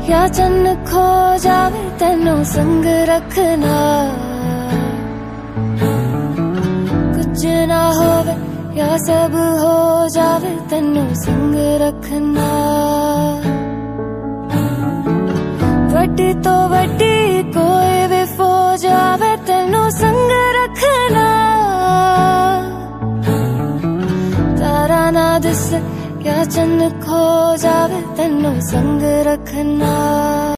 या चन्न खो जावे तेनों संग रखना, कुछ ना होवे या सब हो जावे तेनों संग रखना। वड्डी तो वड्डी कोई भी फौज आवे तेनों संग रखना, तारा ना दिस या चन्न खो जावे तेनों संग रखना।